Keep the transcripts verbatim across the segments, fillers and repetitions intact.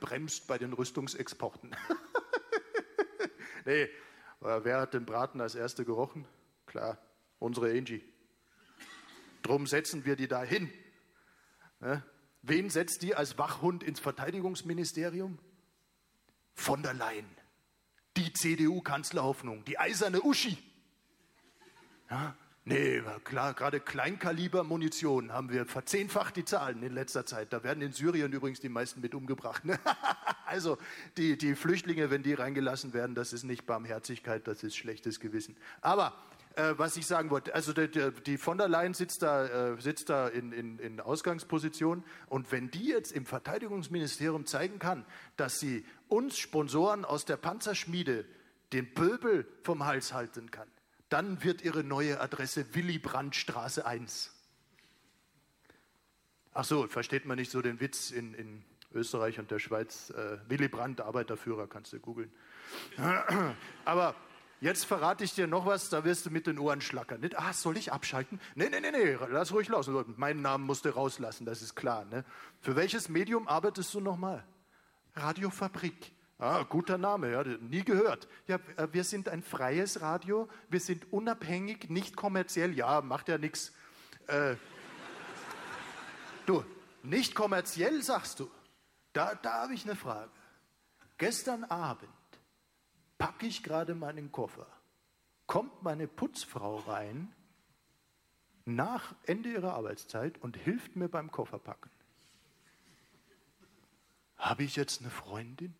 bremst bei den Rüstungsexporten. Nee, wer hat den Braten als Erste gerochen? Klar, unsere Angie. Drum setzen wir die da hin. Ja? Wen setzt die als Wachhund ins Verteidigungsministerium? Von der Leyen. Die C D U-Kanzlerhoffnung, die eiserne Uschi. Ja? Nee, klar, gerade Kleinkaliber-Munition haben wir verzehnfacht die Zahlen in letzter Zeit. Da werden in Syrien übrigens die meisten mit umgebracht. Ne? Also die, die Flüchtlinge, wenn die reingelassen werden, das ist nicht Barmherzigkeit, das ist schlechtes Gewissen. Aber äh, was ich sagen wollte, also die, die von der Leyen sitzt da, äh, sitzt da in, in, in Ausgangsposition, und wenn die jetzt im Verteidigungsministerium zeigen kann, dass sie uns Sponsoren aus der Panzerschmiede den Pöbel vom Hals halten kann, dann wird ihre neue Adresse Willy-Brandt-Straße eins. Ach so, versteht man nicht so den Witz in, in Österreich und der Schweiz? Äh, Willy Brandt, Arbeiterführer, kannst du googeln. Aber jetzt verrate ich dir noch was, da wirst du mit den Ohren schlackern. Nicht, ah, soll ich abschalten? Nee, nee, nee, nee, lass ruhig los. Meinen Namen musst du rauslassen, das ist klar. Ne? Für welches Medium arbeitest du nochmal? Radiofabrik. Ah, guter Name, ja, nie gehört. Ja, wir sind ein freies Radio, wir sind unabhängig, nicht kommerziell. Ja, macht ja nichts. Äh, du, nicht kommerziell, sagst du. Da, da habe ich eine Frage. Gestern Abend packe ich gerade meinen Koffer. Kommt meine Putzfrau rein nach Ende ihrer Arbeitszeit und hilft mir beim Kofferpacken. Habe ich jetzt eine Freundin?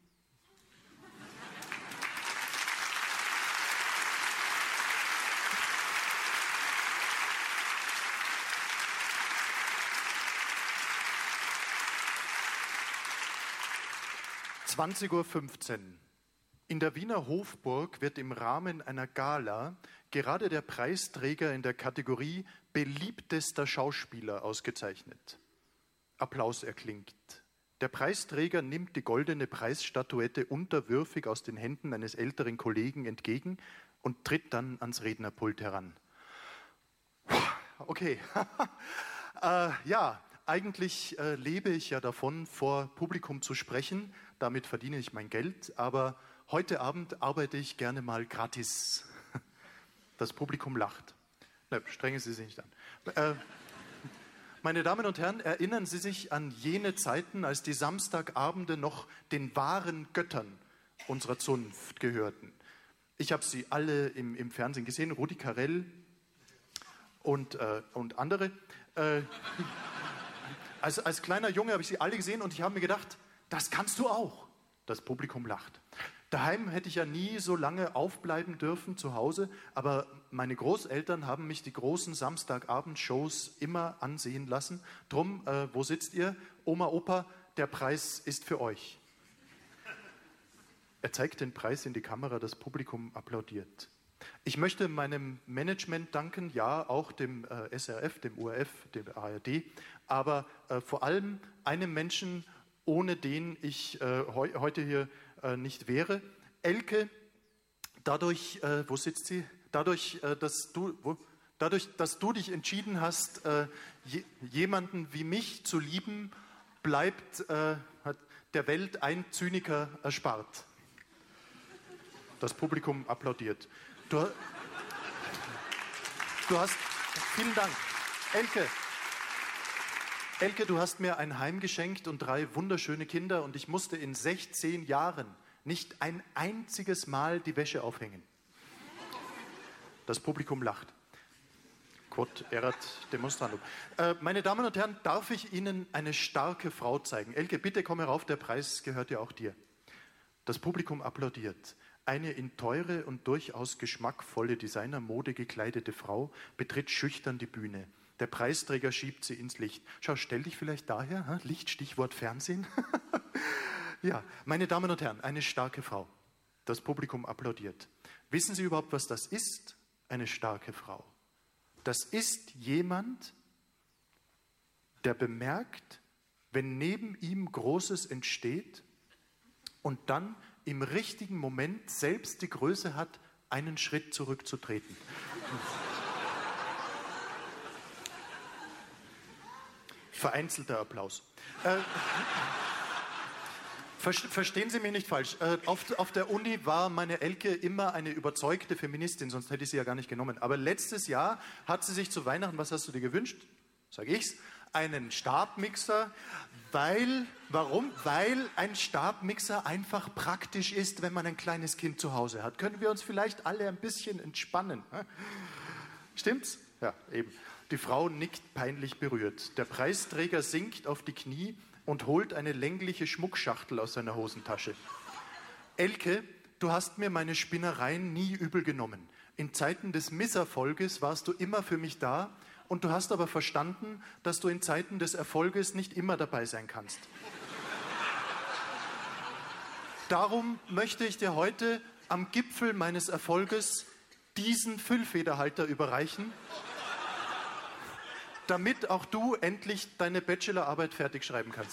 zwanzig Uhr fünfzehn. In der Wiener Hofburg wird im Rahmen einer Gala gerade der Preisträger in der Kategorie beliebtester Schauspieler ausgezeichnet. Applaus erklingt. Der Preisträger nimmt die goldene Preisstatuette unterwürfig aus den Händen eines älteren Kollegen entgegen und tritt dann ans Rednerpult heran. Okay, äh, ja. Eigentlich äh, lebe ich ja davon, vor Publikum zu sprechen. Damit verdiene ich mein Geld. Aber heute Abend arbeite ich gerne mal gratis. Das Publikum lacht. Ne, strengen Sie sich nicht an. Äh, meine Damen und Herren, erinnern Sie sich an jene Zeiten, als die Samstagabende noch den wahren Göttern unserer Zunft gehörten. Ich habe sie alle im, im Fernsehen gesehen. Rudi Carrell und, äh, und andere. Äh, Als, als kleiner Junge habe ich sie alle gesehen und ich habe mir gedacht, das kannst du auch. Das Publikum lacht. Daheim hätte ich ja nie so lange aufbleiben dürfen zu Hause, aber meine Großeltern haben mich die großen Samstagabendshows immer ansehen lassen. Drum, äh, wo sitzt ihr? Oma, Opa, der Preis ist für euch. Er zeigt den Preis in die Kamera, das Publikum applaudiert. Ich möchte meinem Management danken, ja, auch dem äh, S R F, dem O R F, dem A R D, aber äh, vor allem einem Menschen, ohne den ich äh, heu heute hier äh, nicht wäre. Elke, dadurch, äh, wo sitzt sie? Dadurch, äh, dass du, wo, dadurch, dass du dich entschieden hast, äh, je, jemanden wie mich zu lieben, bleibt äh, hat der Welt ein Zyniker erspart. Das Publikum applaudiert. Du, du hast, vielen Dank. Elke, Elke, du hast mir ein Heim geschenkt und drei wunderschöne Kinder und ich musste in sechzehn Jahren nicht ein einziges Mal die Wäsche aufhängen. Das Publikum lacht. Quod erat demonstrandum. Äh, meine Damen und Herren, darf ich Ihnen eine starke Frau zeigen? Elke, bitte komm herauf, der Preis gehört ja auch dir. Das Publikum applaudiert. Eine in teure und durchaus geschmackvolle Designermode gekleidete Frau betritt schüchtern die Bühne. Der Preisträger schiebt sie ins Licht. Schau, stell dich vielleicht daher. Ha? Licht, Stichwort Fernsehen. Ja, meine Damen und Herren, eine starke Frau. Das Publikum applaudiert. Wissen Sie überhaupt, was das ist? Eine starke Frau. Das ist jemand, der bemerkt, wenn neben ihm Großes entsteht und dann im richtigen Moment selbst die Größe hat, einen Schritt zurückzutreten. Vereinzelter Applaus. Äh, Verstehen Sie mich nicht falsch. Auf, auf der Uni war meine Elke immer eine überzeugte Feministin, sonst hätte ich sie ja gar nicht genommen. Aber letztes Jahr hat sie sich zu Weihnachten, was hast du dir gewünscht? Sag ich's. Einen Stabmixer, weil, warum? Weil ein Stabmixer einfach praktisch ist, wenn man ein kleines Kind zu Hause hat. Können wir uns vielleicht alle ein bisschen entspannen? Stimmt's? Ja, eben. Die Frau nickt peinlich berührt. Der Preisträger sinkt auf die Knie und holt eine längliche Schmuckschachtel aus seiner Hosentasche. Elke, du hast mir meine Spinnereien nie übel genommen. In Zeiten des Misserfolges warst du immer für mich da und du hast aber verstanden, dass du in Zeiten des Erfolges nicht immer dabei sein kannst. Darum möchte ich dir heute am Gipfel meines Erfolges diesen Füllfederhalter überreichen, damit auch du endlich deine Bachelorarbeit fertig schreiben kannst.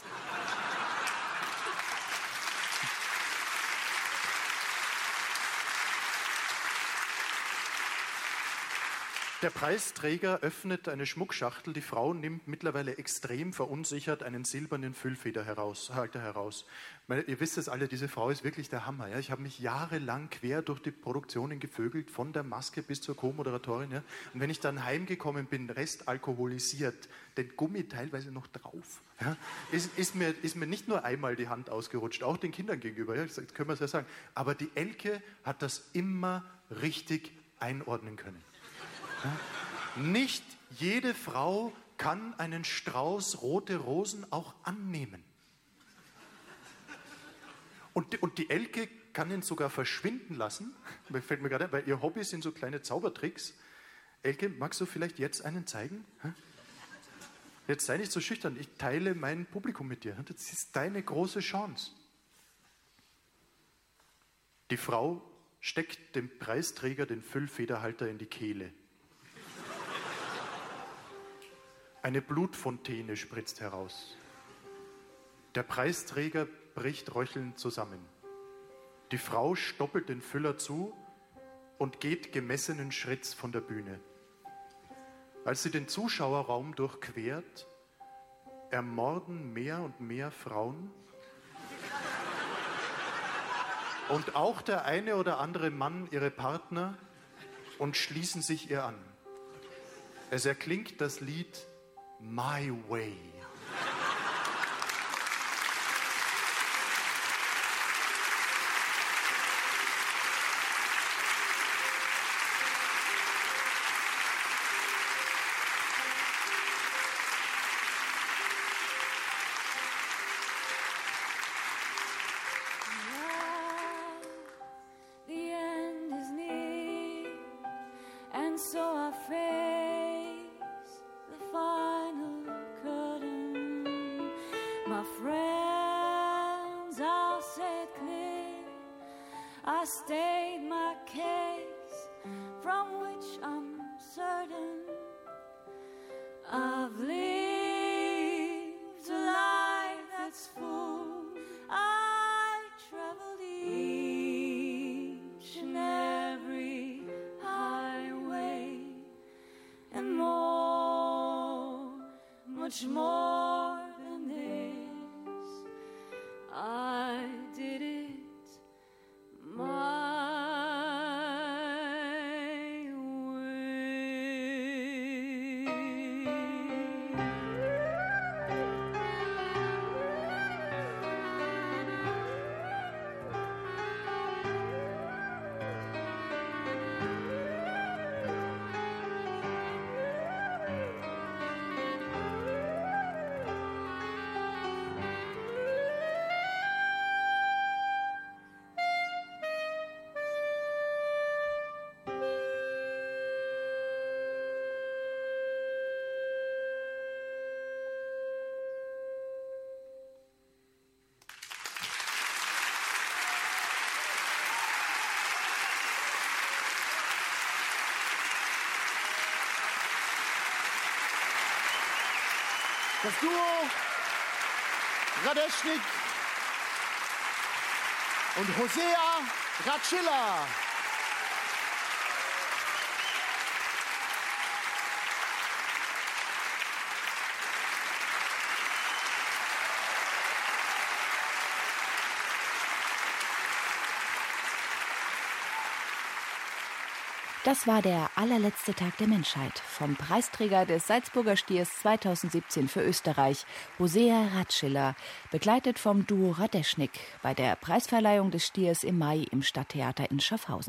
Der Preisträger öffnet eine Schmuckschachtel. Die Frau nimmt mittlerweile extrem verunsichert einen silbernen Füllfeder heraus, Halter heraus. Meine, ihr wisst es alle, diese Frau ist wirklich der Hammer. Ja? Ich habe mich jahrelang quer durch die Produktionen gevögelt, von der Maske bis zur Co-Moderatorin. Ja? Und wenn ich dann heimgekommen bin, restalkoholisiert, den Gummi teilweise noch drauf, ja? ist, ist, mir, ist mir nicht nur einmal die Hand ausgerutscht, auch den Kindern gegenüber, ja? Das können wir es ja sagen. Aber die Elke hat das immer richtig einordnen können. Nicht jede Frau kann einen Strauß rote Rosen auch annehmen. Und, und die Elke kann ihn sogar verschwinden lassen. Fällt mir gerade ein, weil ihr Hobby sind so kleine Zaubertricks. Elke, magst du vielleicht jetzt einen zeigen? Jetzt sei nicht so schüchtern. Ich teile mein Publikum mit dir. Das ist deine große Chance. Die Frau steckt dem Preisträger den Füllfederhalter in die Kehle. Eine Blutfontäne spritzt heraus. Der Preisträger bricht röchelnd zusammen. Die Frau stoppelt den Füller zu und geht gemessenen Schritts von der Bühne. Als sie den Zuschauerraum durchquert, ermorden mehr und mehr Frauen und auch der eine oder andere Mann ihre Partner und schließen sich ihr an. Es erklingt das Lied My Way. The end is near, and so I face the final curtain. My friends, I'll say it clear, I state my case, from which I'm certain. I've lived a life that's full. I traveled each and every highway, and more, much more than this. I did it my way. Das Duo Radeschnik und Hosea Ratschilla. Das war der allerletzte Tag der Menschheit vom Preisträger des Salzburger Stiers zweitausendsiebzehn für Österreich, Hosea Ratschiller, begleitet vom Duo Radeschnik bei der Preisverleihung des Stiers im Mai im Stadttheater in Schaffhausen.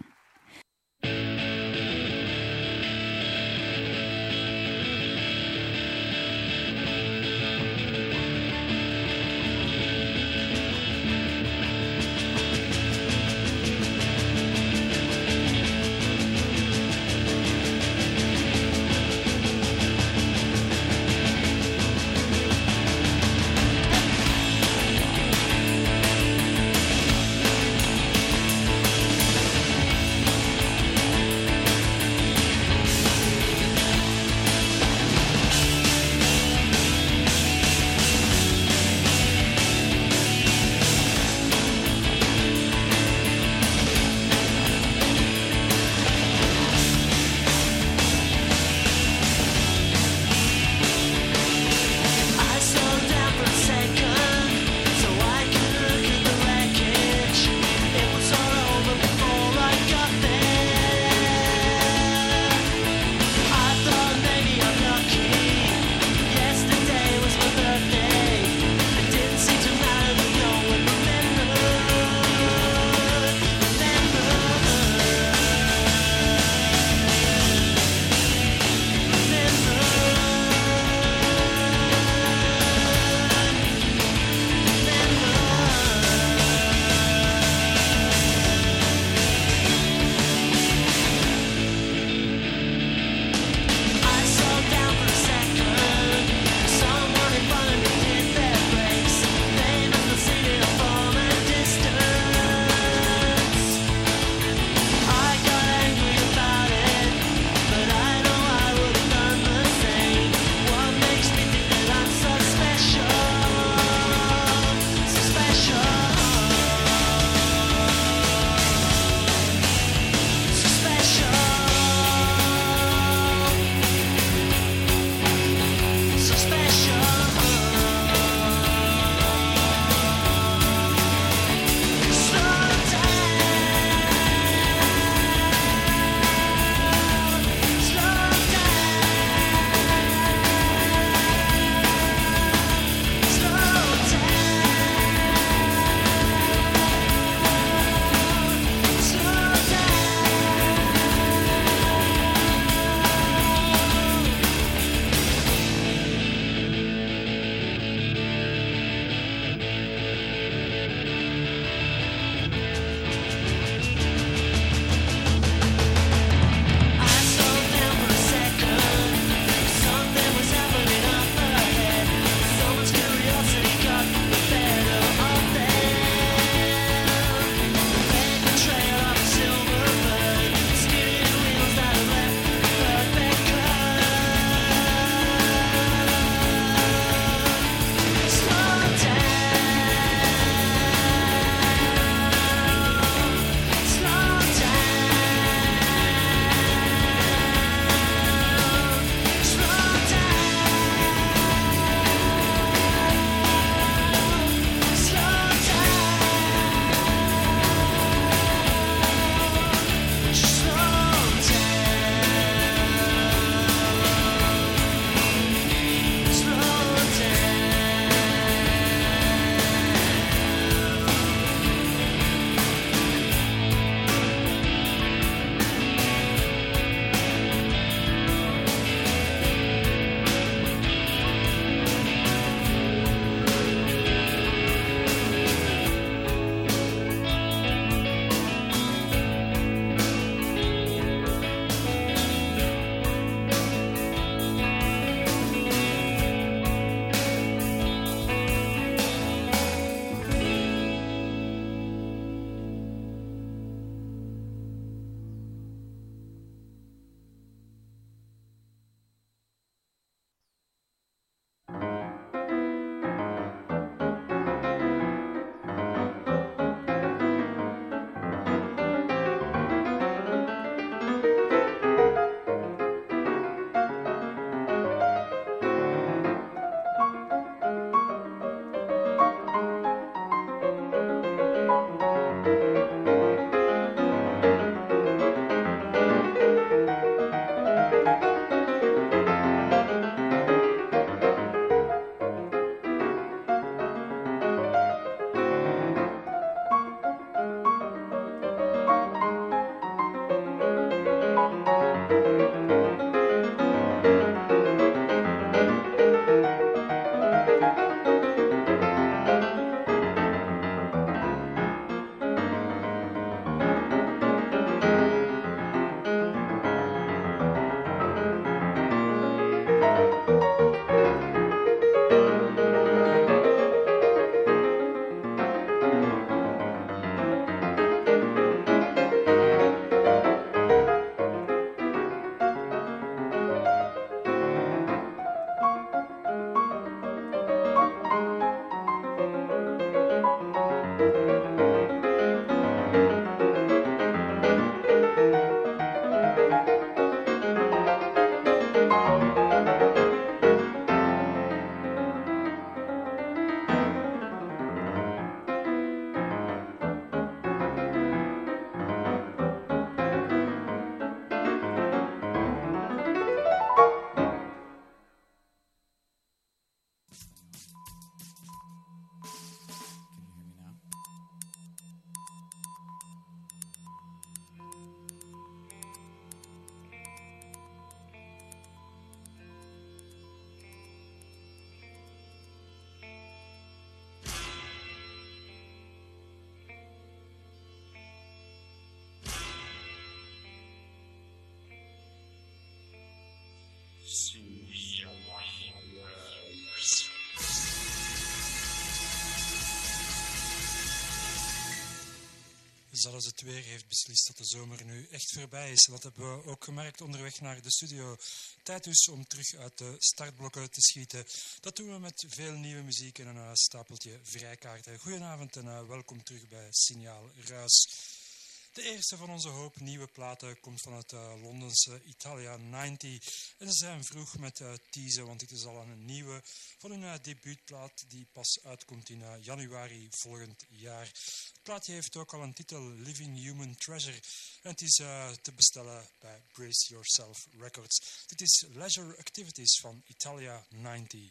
is dat als het weer heeft beslist dat de zomer nu echt voorbij is. En dat hebben we ook gemerkt onderweg naar de studio. Tijd dus om terug uit de startblokken te schieten. Dat doen we met veel nieuwe muziek en een uh, stapeltje vrijkaarten. Goedenavond en uh, welkom terug bij Signaal Ruis. De eerste van onze hoop nieuwe platen komt van het uh, Londense Italia negentig. En ze zijn vroeg met uh, teasen, want dit is al een nieuwe van hun uh, debuutplaat die pas uitkomt in uh, januari volgend jaar. Het plaatje heeft ook al een titel, Living Human Treasure. En het is uh, te bestellen bij Brace Yourself Records. Dit is Leisure Activities van Italia negentig.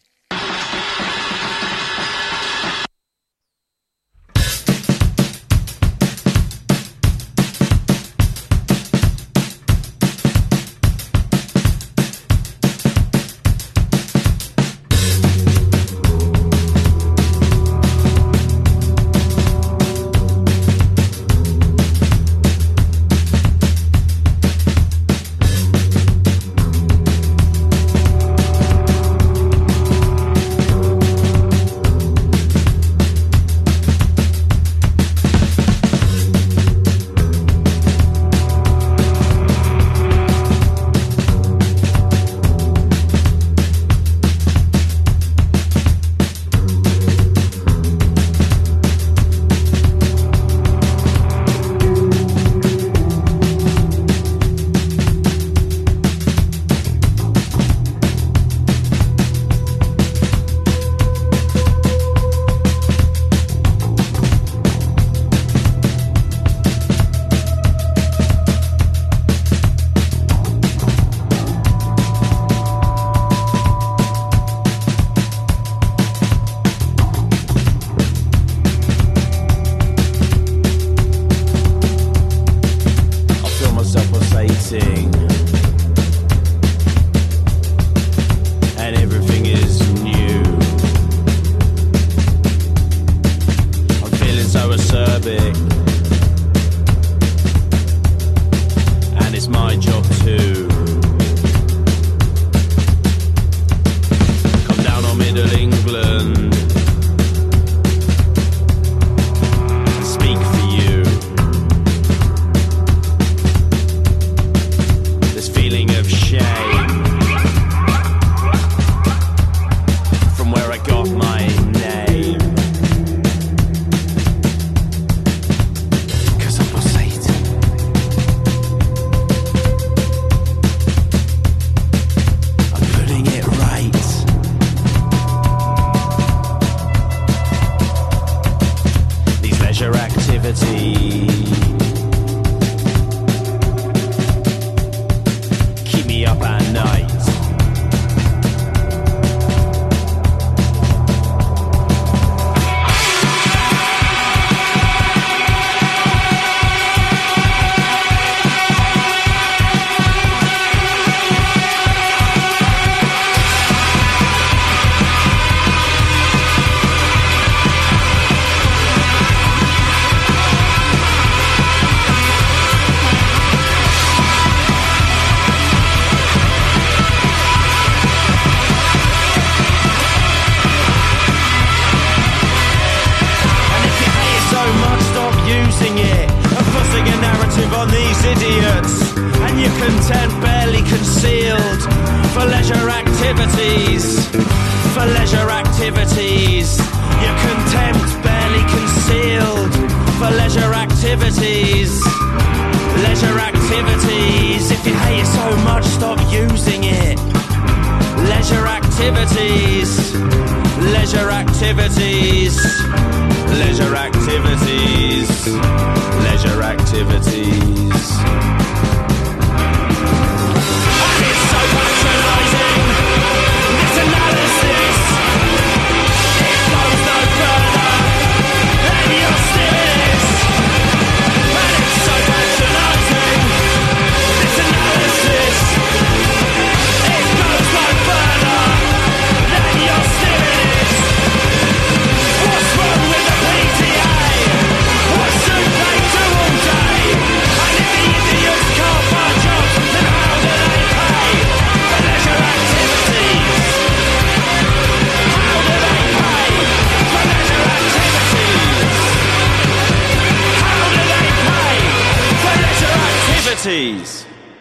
What's wrong with the P T A? nineties.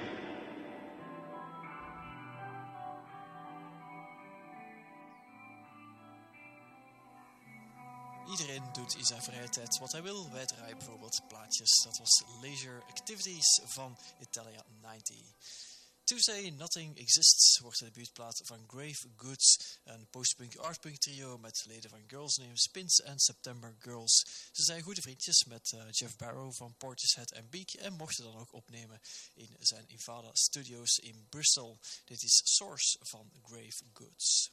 Iedereen doet in zijn vrije tijd wat hij wil. Wij draaien bijvoorbeeld plaatjes. Dat was Leisure Activities van Italia negentig. Tuesday Nothing Exists wordt de debuutplaat van Grave Goods, een postpunk artpunk trio met leden van Girls Named Spins en September Girls. Ze zijn goede vriendjes met uh, Jeff Barrow van Portishead en Beak en mochten dan ook opnemen in zijn Invada Studios in Bristol. Dit is Source van Grave Goods.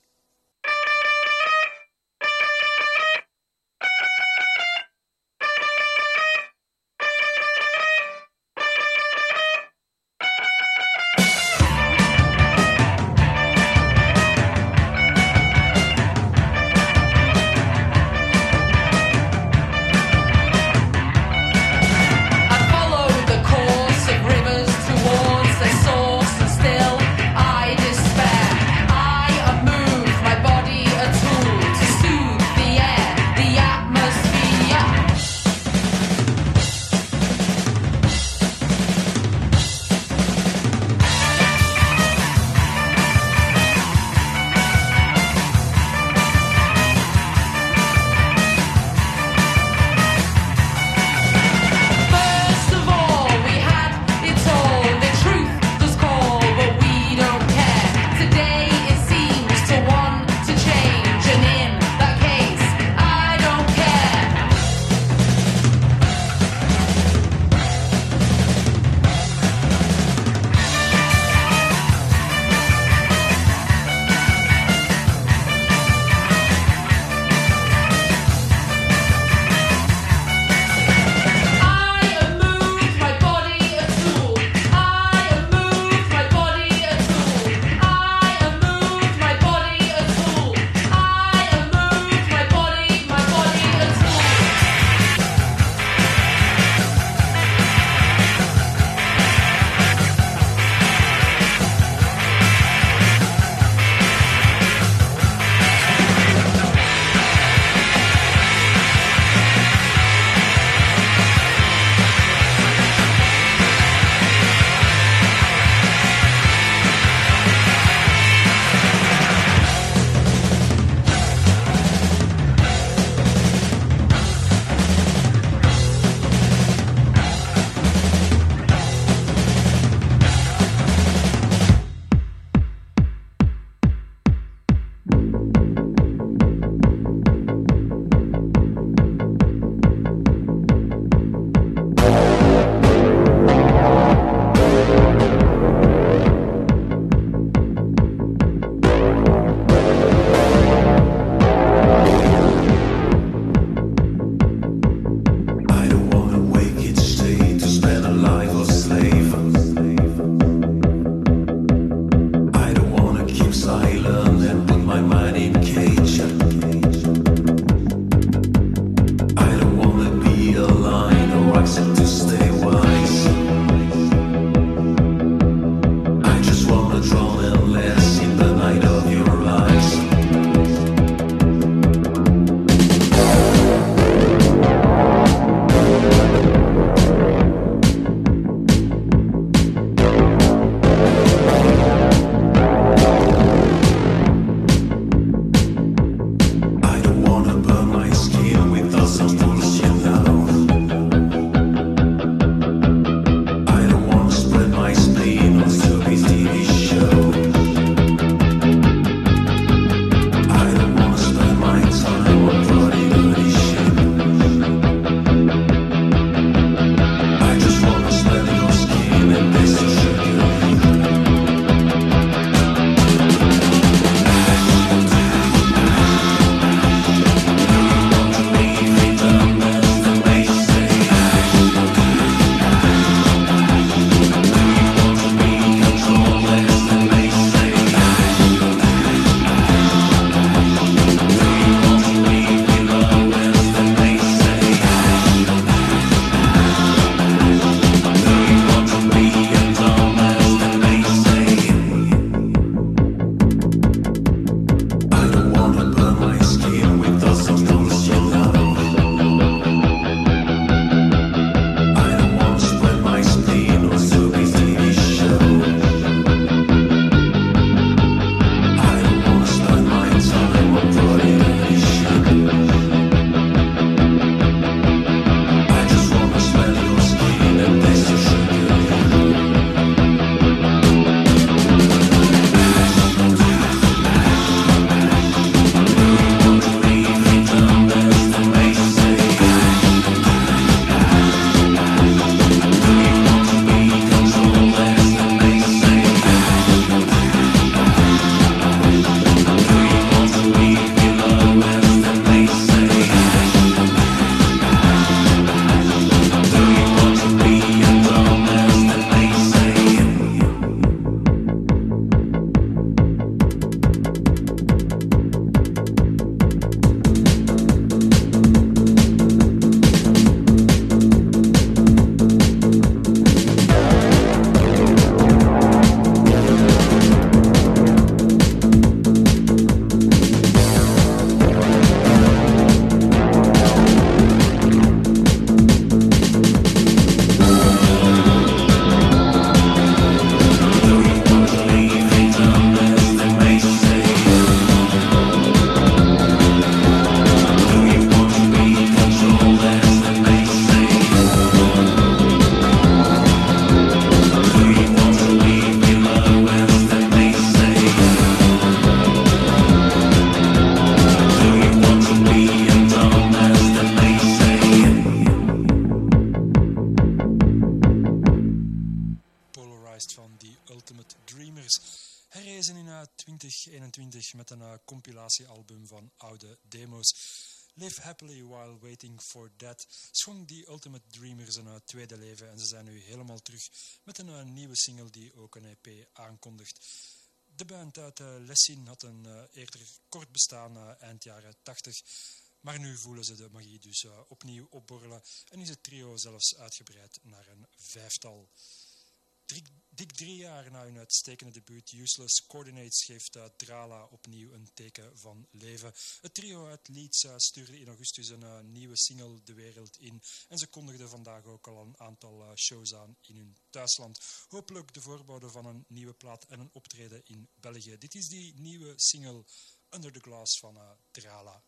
twintig eenentwintig met een uh, compilatiealbum van oude demo's. Live Happily While Waiting for That schonk die Ultimate Dreamers een uh, tweede leven en ze zijn nu helemaal terug met een uh, nieuwe single die ook een E P aankondigt. De band uit uh, Lessien had een uh, eerder kort bestaan uh, eind jaren tachtig, maar nu voelen ze de magie dus uh, opnieuw opborrelen en is het trio zelfs uitgebreid naar een vijftal. Drie, dik drie jaar na hun uitstekende debuut Useless Coordinates geeft uh, Drala opnieuw een teken van leven. Het trio uit Leeds uh, stuurde in augustus een uh, nieuwe single de wereld in en ze kondigden vandaag ook al een aantal uh, shows aan in hun thuisland. Hopelijk de voorbode van een nieuwe plaat en een optreden in België. Dit is die nieuwe single Under the Glass van uh, Drala.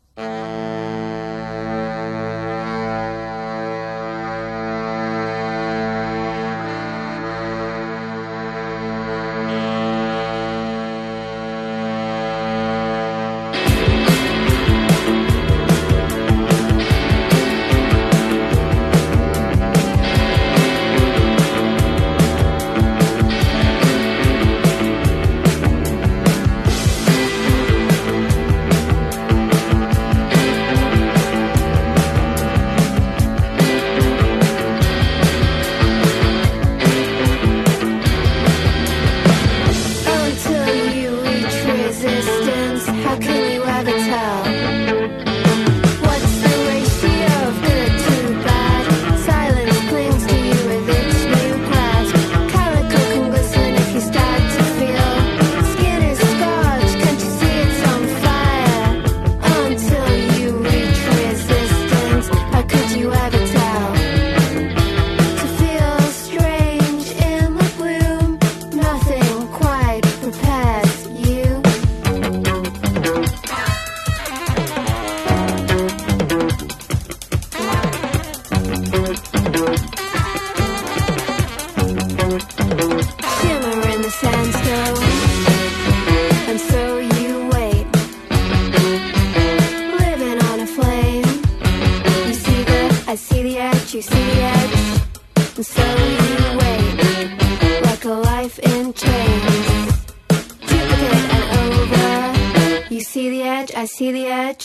I see the edge,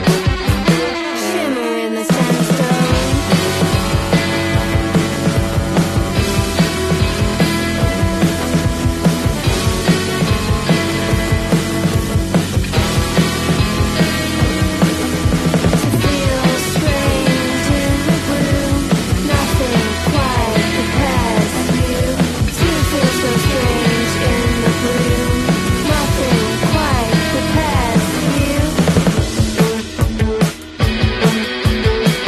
shimmer in the sandstone. Thank you.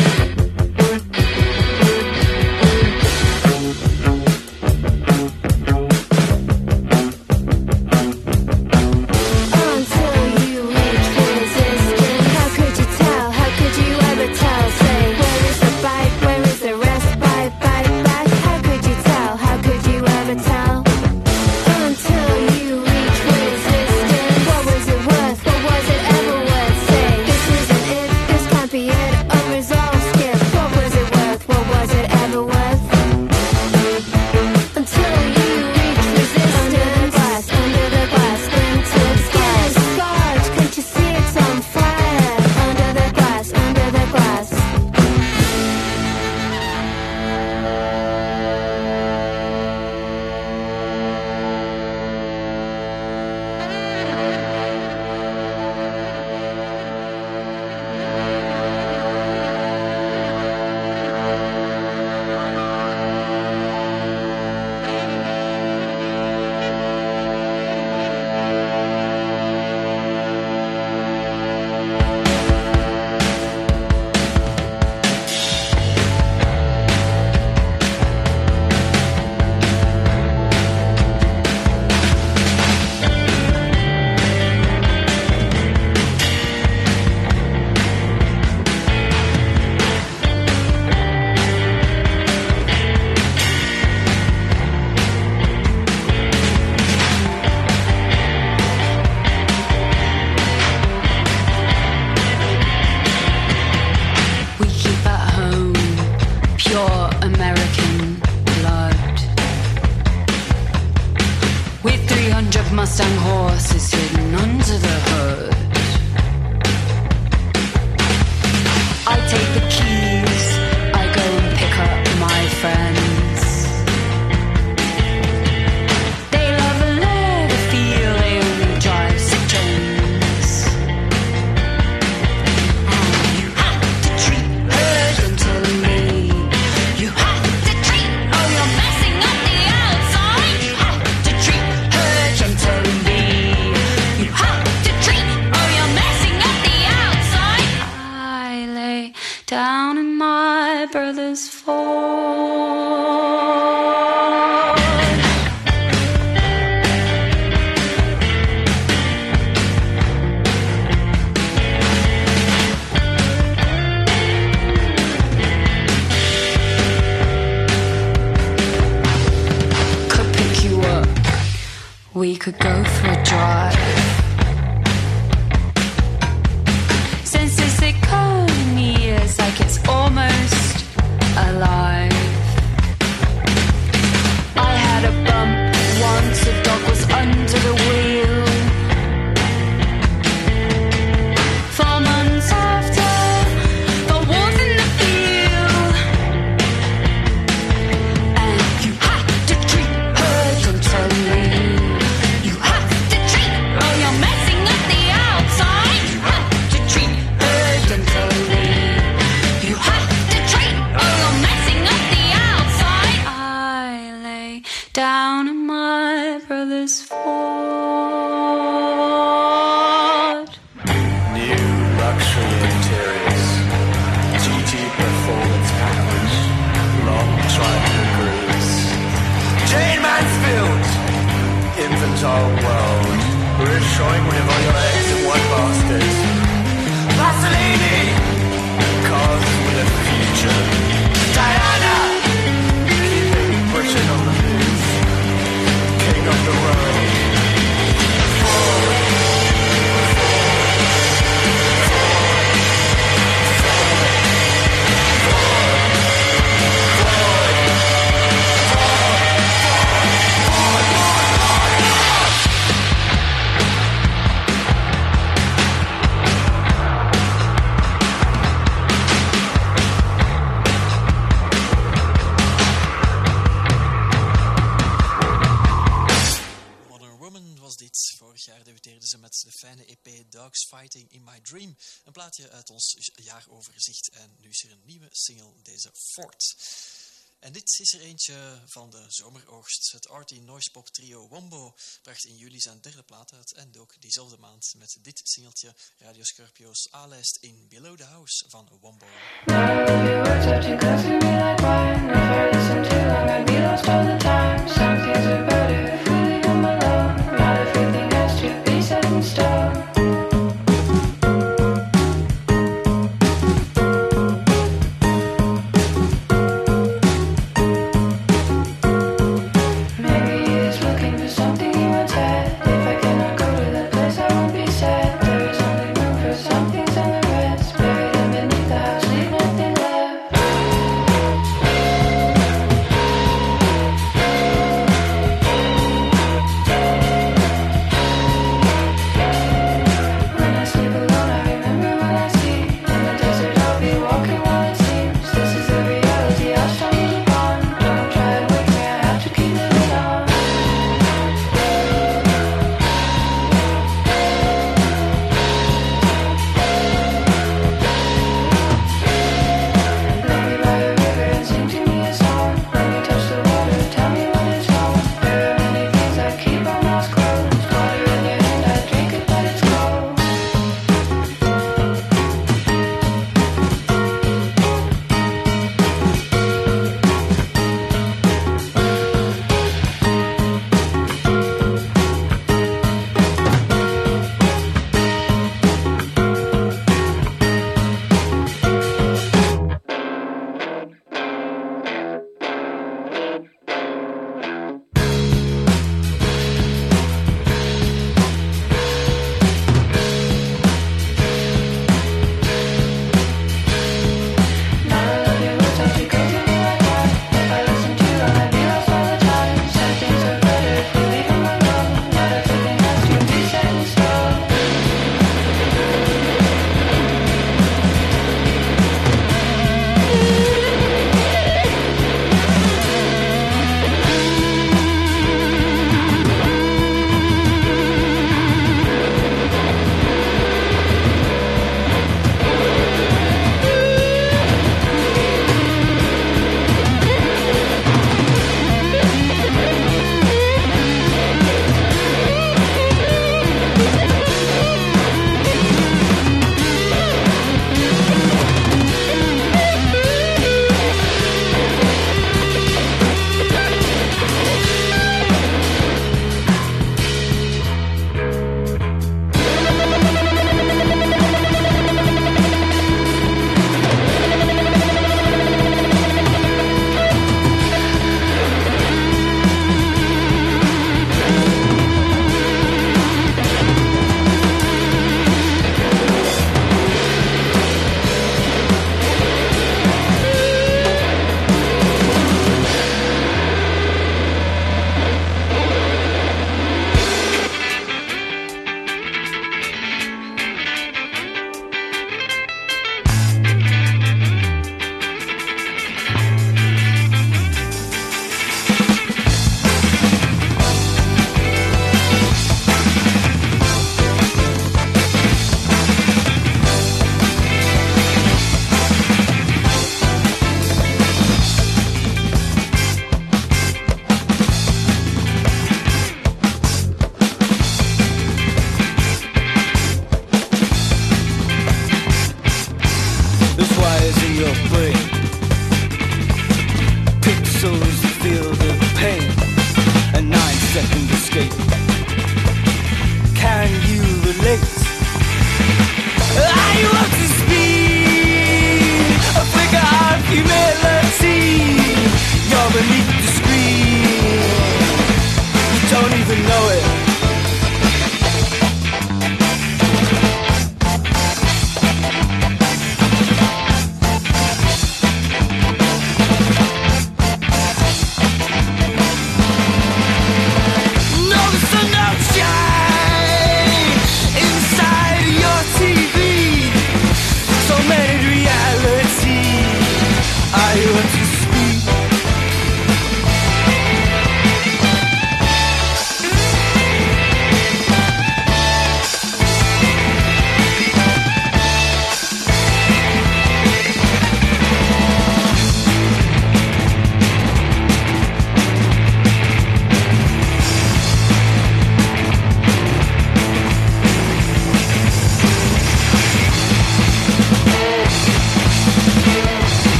Mustang horse is hidden under the hood. I take the keys, I go and pick up my friends. They love a leather feeling, drive sick trains. And you have to treat her gently. You have to treat, oh you're messing up the outside. You have to treat her gently. You have to treat, oh you're messing up the outside. I lay down in my brother's Ford. Could pick you up. We could go for a drive. Senses they come in me ears like it's almost alive. I had a bump once, a dog was under the wheel. Four months after, the war's in the field. And you have to treat her gently. You have to treat, oh you're messing up the outside. You have to treat her gently. You have to treat, oh you're messing up the outside. I lay down in my brother's Ford. New luxury interiors, G T performance panels, long triangle grooves. Jane Mansfield, infantile world, reassuring whenever your eggs in one basket. Vaseline, cars with a future. Diana, keeping Britain on the move. King of the road. Modern Woman was dit. Vorig jaar debuteerde ze met de fijne E P Dogs Fighting in My Dream. Een plaatje uit ons jaaroverzicht. En nu is er een nieuwe single, deze Fort. En dit is er eentje van de zomeroogst. Het arty noise pop trio Wombo bracht in juli zijn derde plaat uit en dook diezelfde maand met dit singeltje Radio Scorpio's A-lijst in Below the House van Wombo. Something's in the rest, buried underneath the house, leave nothing left.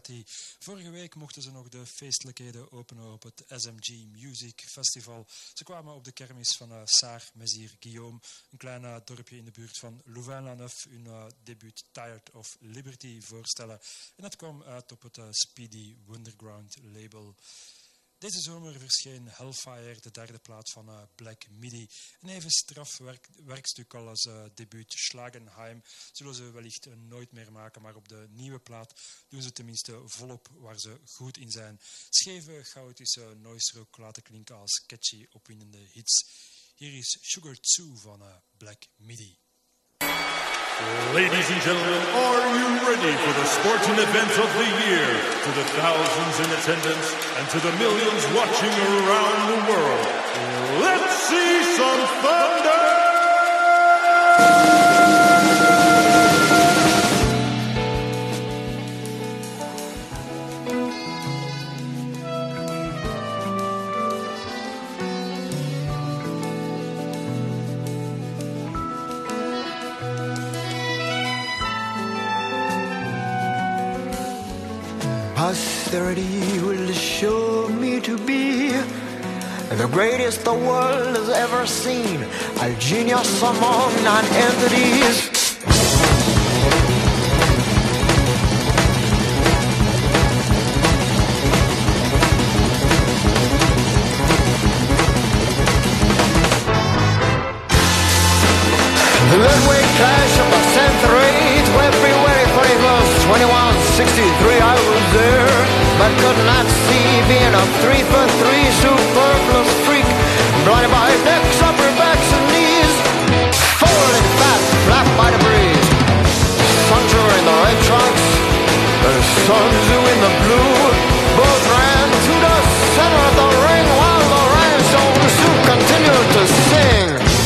Party. Vorige week mochten ze nog de feestelijkheden openen op het S M G Music Festival. Ze kwamen op de kermis van uh, Sarre-Mezire Guillaume, een klein uh, dorpje in de buurt van Louvain-la-Neuve, hun uh, debuut Tired of Liberty voorstellen. En dat kwam uit op het uh, Speedy Wonderground label. Deze zomer verscheen Hellfire, de derde plaat van uh, Black Midi. Een even straf werk, werkstuk als uh, debuut Schlagenheim zullen ze wellicht uh, nooit meer maken, maar op de nieuwe plaat doen ze tenminste volop waar ze goed in zijn. Scheve, chaotische noise rock laten klinken als catchy, opwindende hits. Hier is Sugar two van uh, Black Midi. Ladies and gentlemen, are you ready for the sporting event of the year? To the thousands in attendance and to the millions watching around the world, let's see some thunder! Posterity will show me to be the greatest the world has ever seen, a genius among non-entities. The midway clash of the century, February thirty-first, twenty-one sixty-three, I was there, but could not see, being a three for three superfluous freak, blinded by necks, upper backs, and knees, folded fat, flapped by the breeze. Sons were in the red trunks, the sons who in the blue, both ran to the center of the ring while the rhinestones who continued to sing.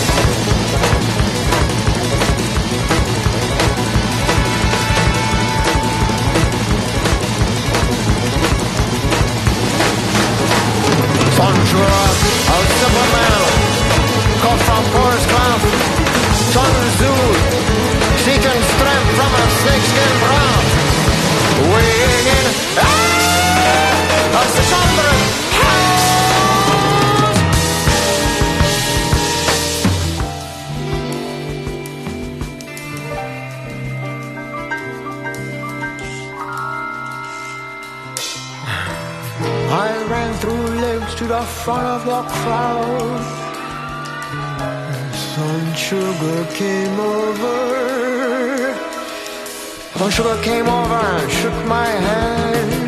Rock, a simple man, called from Forest Cloud, Sun Tzu, seeking strength from a snakeskin ground, weighing in, ah, a six hundred I ran through legs to the front of the crowd. Sun Sugar came over. Sun Sugar came over and shook my hand.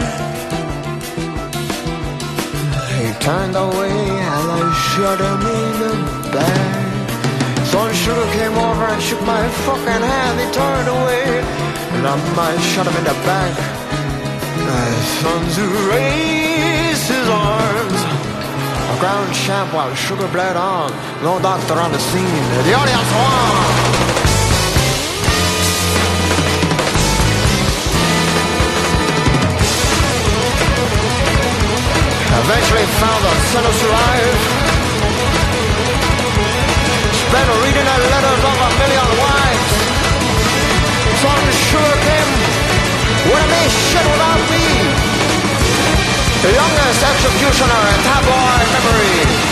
He turned away and I shot him in the back. Sun Sugar came over and shook my fucking hand. He turned away and I shot him in the back. Sons who raised his arms, a ground champ while Sugar bled on. No doctor on the scene, the audience won. Eventually found the sentence alive. Spent reading the letters of a million wives. Son Sugar came when I made shit without me. The youngest executioner in tabloid memory.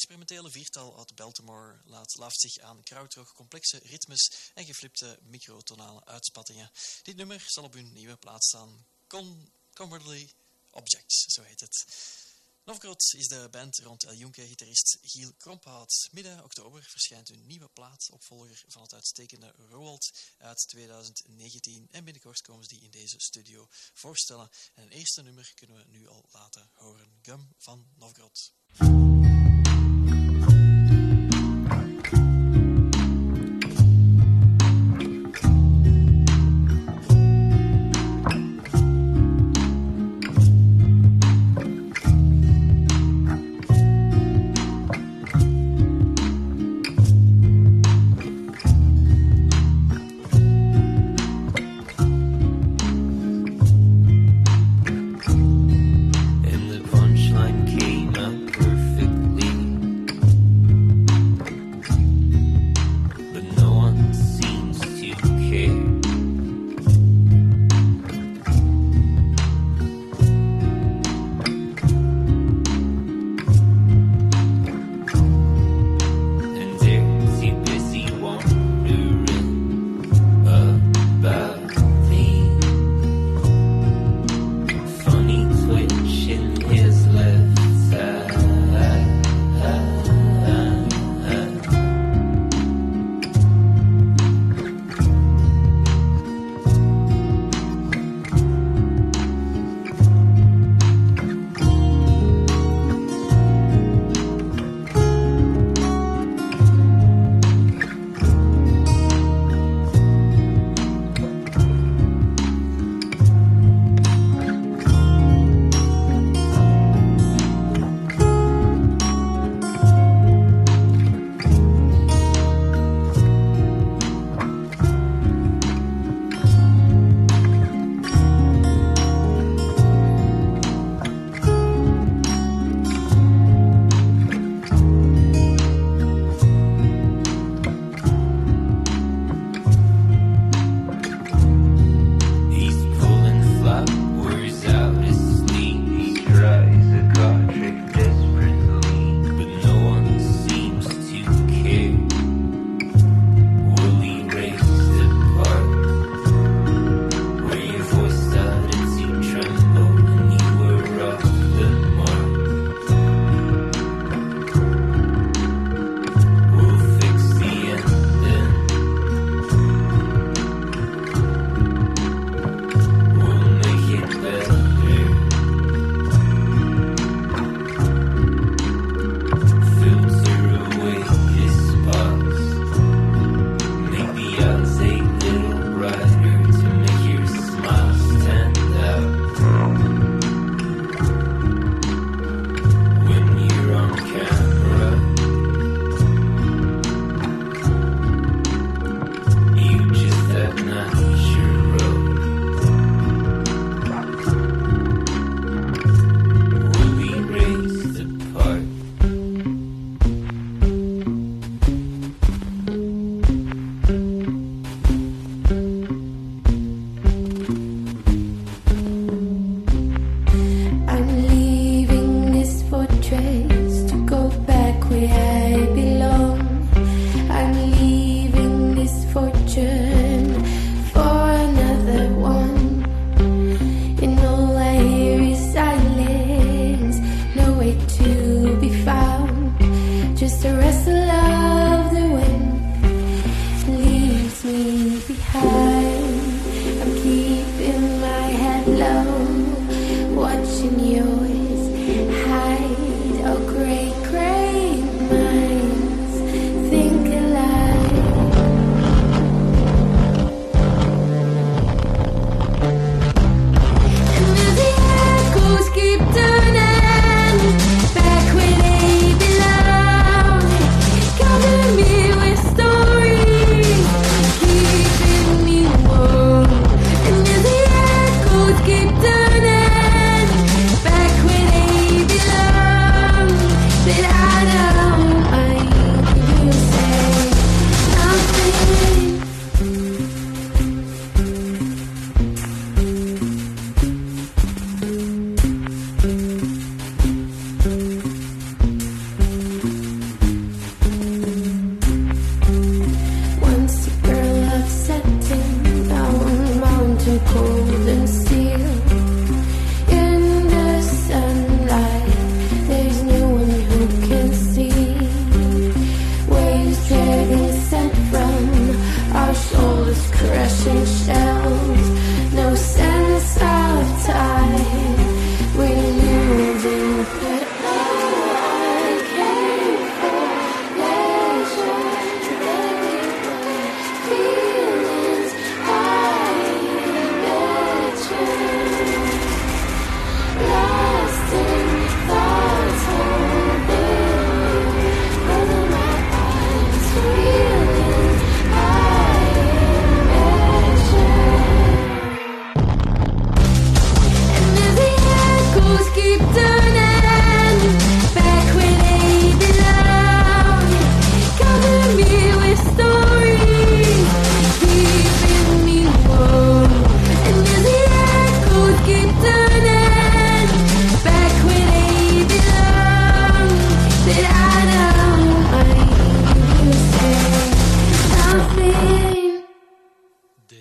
experimentele viertal uit Baltimore laat laaft zich aan krautrock, complexe ritmes en geflipte microtonale uitspattingen. Dit nummer zal op hun nieuwe plaat staan. Con- Comfortably Objects, zo heet het. Novgorod is de band rond El Junke-gitarist Giel Kromphout. Midden oktober verschijnt hun nieuwe plaat, opvolger van het uitstekende Roald uit twintig negentien. En binnenkort komen ze die in deze studio voorstellen. En een eerste nummer kunnen we nu al laten horen. Gum van Novgorod. And the punchline came out perfect.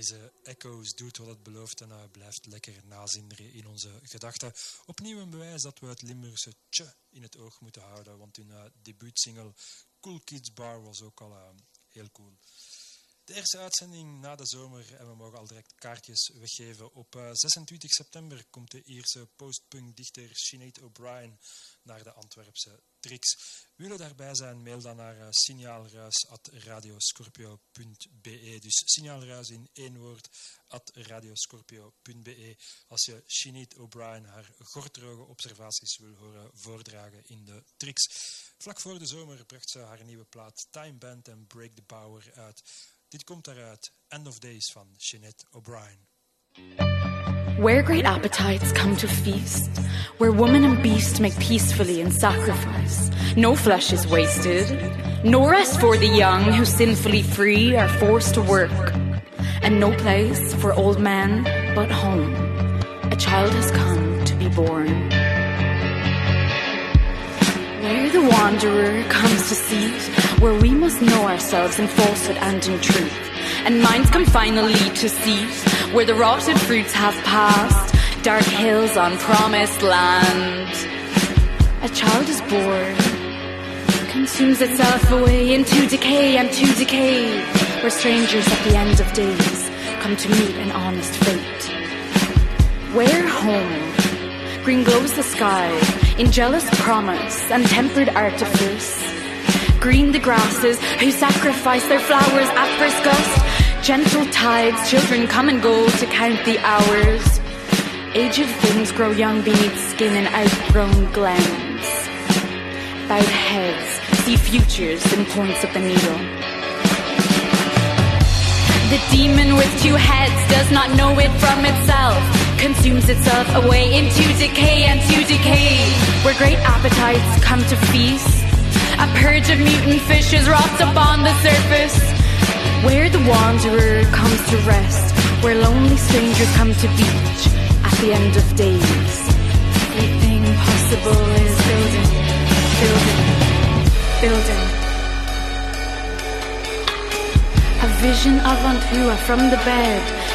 Deze Echoes doet wat het belooft en uh, blijft lekker nazinderen in onze gedachten. Opnieuw een bewijs dat we het Limburgse tje in het oog moeten houden, want hun uh, debuutsingle Cool Kids Bar was ook al uh, heel cool. De eerste uitzending na de zomer en we mogen al direct kaartjes weggeven. Op uh, zesentwintig september komt de Ierse postpunk-dichter Sinead O'Brien naar de Antwerpse Trix. Willen daarbij zijn, mail dan naar uh, signaalruis at radioscorpio punt be. Dus signaalruis in één woord at radioscorpio punt be. Als je Sinead O'Brien haar gorddroge observaties wil horen voordragen in de Trix. Vlak voor de zomer bracht ze haar nieuwe plaat Time Band en Break the Power uit. Dit komt daaruit, End of Days van Sinead O'Brien. Where great appetites come to feast, where woman and beast make peacefully in sacrifice, no flesh is wasted, no rest for the young who sinfully free are forced to work, and no place for old men but home. A child has come to be born. Where the wanderer comes to seat, where we must know ourselves in falsehood and in truth, and minds come finally to seat, where the rotted fruits have passed, dark hills on promised land. A child is born, consumes itself away into decay and to decay, where strangers at the end of days come to meet an honest fate. Where home, green glows the sky, in jealous promise and tempered artifice. Green the grasses who sacrifice their flowers at first gust. Gentle tides, children come and go to count the hours. Aged things grow young beneath skin in outgrown glens. Bowed heads see futures in points of the needle. The demon with two heads does not know it from itself, consumes itself away into decay and to decay, where great appetites come to feast. A purge of mutant fishes rots upon the surface, where the wanderer comes to rest, where lonely strangers come to beach at the end of days. Everything possible is building, building, building. A vision of Antua from the bed